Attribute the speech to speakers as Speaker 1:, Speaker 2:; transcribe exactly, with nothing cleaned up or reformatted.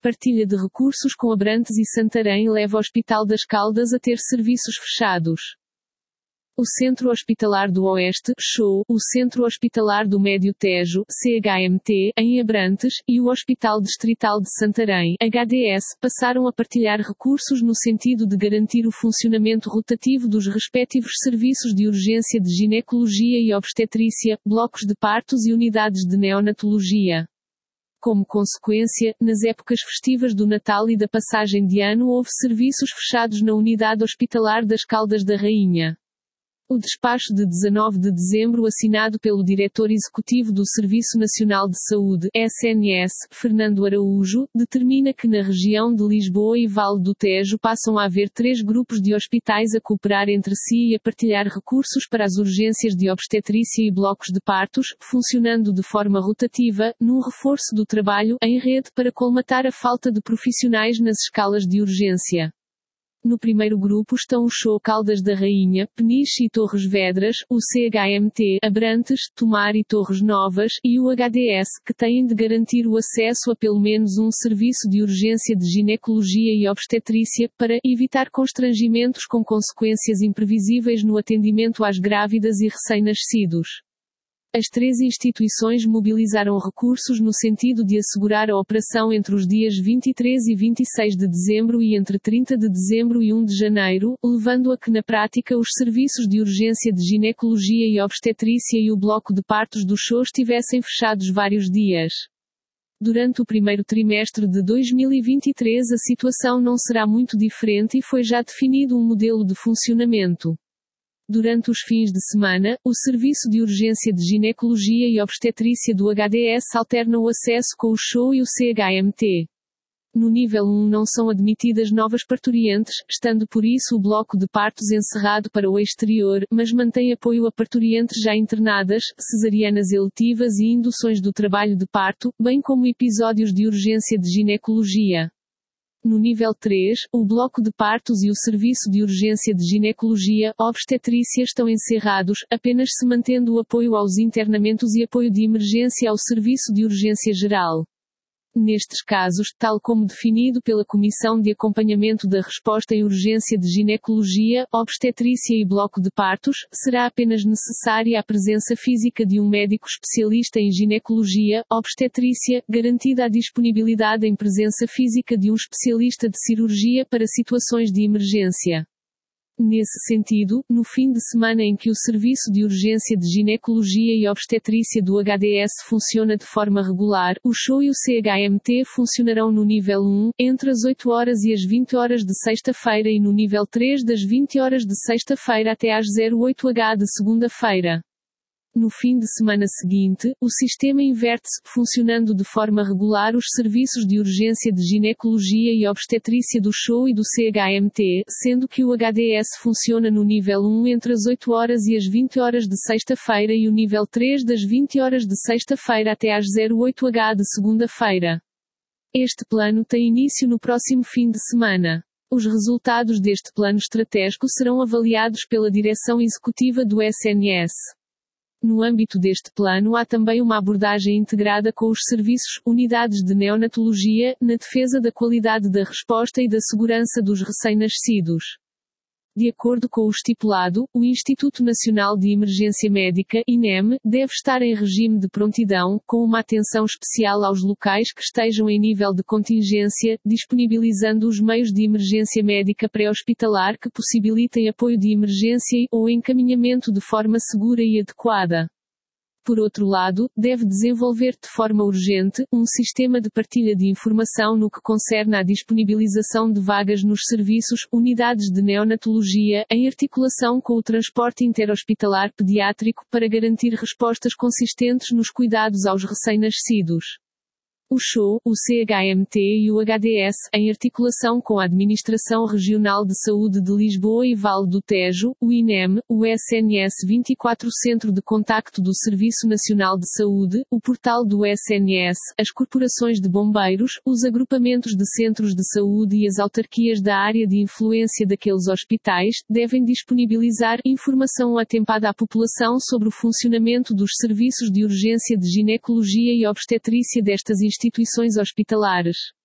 Speaker 1: Partilha de recursos com Abrantes e Santarém leva o Hospital das Caldas a ter serviços fechados. O Centro Hospitalar do Oeste, C H O, o Centro Hospitalar do Médio Tejo, C H M T, em Abrantes, e o Hospital Distrital de Santarém, H D S, passaram a partilhar recursos no sentido de garantir o funcionamento rotativo dos respectivos serviços de urgência de ginecologia e obstetrícia, blocos de partos e unidades de neonatologia. Como consequência, nas épocas festivas do Natal e da passagem de ano houve serviços fechados na Unidade Hospitalar das Caldas da Rainha. O despacho de dezanove de dezembro assinado pelo Diretor Executivo do Serviço Nacional de Saúde, S N S, Fernando Araújo, determina que na região de Lisboa e Vale do Tejo passam a haver três grupos de hospitais a cooperar entre si e a partilhar recursos para as urgências de obstetrícia e blocos de partos, funcionando de forma rotativa, num reforço do trabalho em rede para colmatar a falta de profissionais nas escalas de urgência. No primeiro grupo estão o C H O Caldas da Rainha, Peniche e Torres Vedras, o C H M T, Abrantes, Tomar e Torres Novas, e o H D S, que têm de garantir o acesso a pelo menos um serviço de urgência de ginecologia e obstetrícia, para evitar constrangimentos com consequências imprevisíveis no atendimento às grávidas e recém-nascidos. As três instituições mobilizaram recursos no sentido de assegurar a operação entre os dias vinte e três e vinte e seis de dezembro e entre trinta de dezembro e um de janeiro, levando a que na prática os serviços de urgência de ginecologia e obstetrícia e o bloco de partos do C H O estivessem fechados vários dias. Durante o primeiro trimestre de dois mil e vinte e três a situação não será muito diferente e foi já definido um modelo de funcionamento. Durante os fins de semana, o Serviço de Urgência de Ginecologia e Obstetrícia do H D S alterna o acesso com o C H O e o C H M T. No nível um não são admitidas novas parturientes, estando por isso o bloco de partos encerrado para o exterior, mas mantém apoio a parturientes já internadas, cesarianas eletivas e induções do trabalho de parto, bem como episódios de urgência de ginecologia. No nível três, o bloco de partos e o serviço de urgência de ginecologia, obstetrícia estão encerrados, apenas se mantendo o apoio aos internamentos e apoio de emergência ao serviço de urgência geral. Nestes casos, tal como definido pela Comissão de Acompanhamento da Resposta em Urgência de Ginecologia, Obstetrícia e Bloco de Partos, será apenas necessária a presença física de um médico especialista em ginecologia, obstetrícia, garantida a disponibilidade em presença física de um especialista de cirurgia para situações de emergência. Nesse sentido, no fim de semana em que o Serviço de Urgência de Ginecologia e Obstetrícia do H D S funciona de forma regular, o C H O e o C H M T funcionarão no nível um, entre as oito horas e as vinte horas de sexta-feira e no nível três das vinte horas de sexta-feira até às oito horas de segunda-feira. No fim de semana seguinte, o sistema inverte-se, funcionando de forma regular os serviços de urgência de ginecologia e obstetrícia do C H O e do C H M T, sendo que o H D S funciona no nível um entre as oito horas e as vinte horas de sexta-feira e o nível três das vinte horas de sexta-feira até às oito horas de segunda-feira. Este plano tem início no próximo fim de semana. Os resultados deste plano estratégico serão avaliados pela direção executiva do S N S. No âmbito deste plano há também uma abordagem integrada com os serviços, unidades de neonatologia, na defesa da qualidade da resposta e da segurança dos recém-nascidos. De acordo com o estipulado, o Instituto Nacional de Emergência Médica, I N E M, deve estar em regime de prontidão, com uma atenção especial aos locais que estejam em nível de contingência, disponibilizando os meios de emergência médica pré-hospitalar que possibilitem apoio de emergência e, ou encaminhamento de forma segura e adequada. Por outro lado, deve desenvolver de forma urgente, um sistema de partilha de informação no que concerne à disponibilização de vagas nos serviços, unidades de neonatologia, em articulação com o transporte interhospitalar pediátrico, para garantir respostas consistentes nos cuidados aos recém-nascidos. O C H O, o C H M T e o H D S, em articulação com a Administração Regional de Saúde de Lisboa e Vale do Tejo, o I N E M, o S N S vinte e quatro Centro de Contacto do Serviço Nacional de Saúde, o portal do S N S, as corporações de bombeiros, os agrupamentos de centros de saúde e as autarquias da área de influência daqueles hospitais, devem disponibilizar informação atempada à população sobre o funcionamento dos serviços de urgência de ginecologia e obstetrícia destas instituições hospitalares.